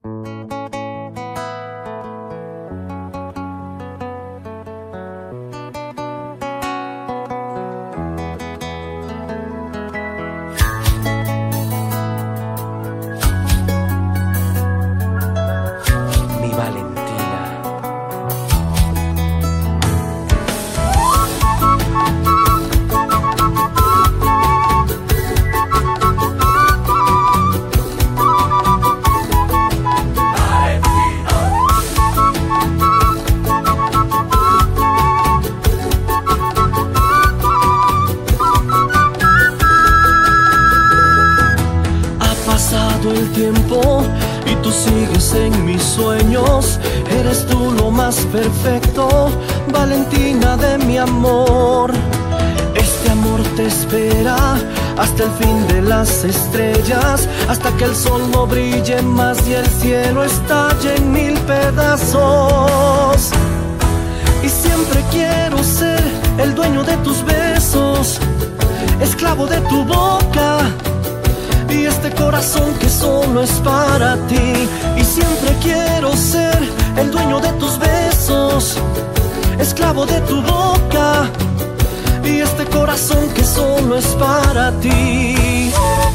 El tiempo y tú sigues en mis sueños. Eres tú lo más perfecto, Valentina de mi amor. Este amor te espera hasta el fin de las estrellas, hasta que el sol no brille más y el cielo estalle en mil pedazos. Y siempre quiero ser el dueño de tus besos, esclavo de tu boca y este corazón que solo es para ti. Y siempre quiero ser el dueño de tus besos, esclavo de tu boca y este corazón que solo es para ti.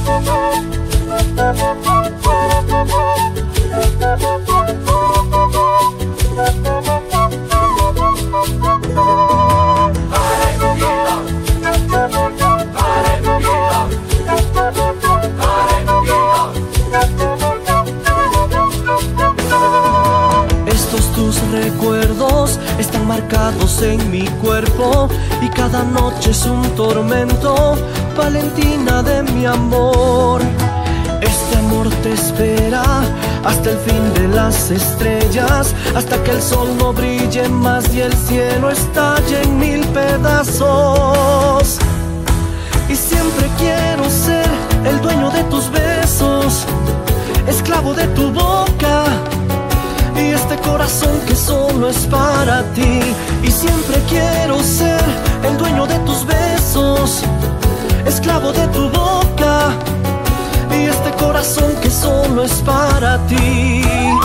Recuerdos están marcados en mi cuerpo y cada noche es un tormento, Valentina de mi amor. Este amor te espera hasta el fin de las estrellas, hasta que el sol no brille más y el cielo estalle en mil pedazos. Y siempre quiero ser el dueño de tus besos, esclavo de tu boca y este corazón que solo es para ti. Y siempre quiero ser el dueño de tus besos, esclavo de tu boca y este corazón que solo es para ti.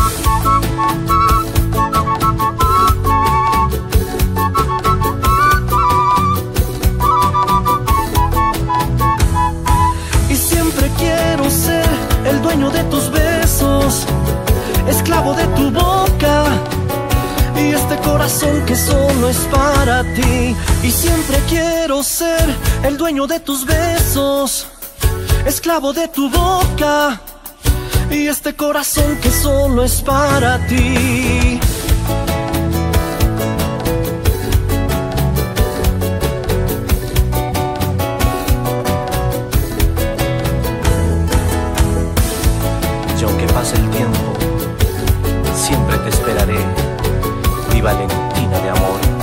Y siempre quiero ser el dueño de tus besos, esclavo de tu boca y este corazón que solo es para ti. Y siempre quiero ser el dueño de tus besos, esclavo de tu boca y este corazón que solo es para ti. Y aunque pase el tiempo, siempre te esperaré, mi Valentina de amor.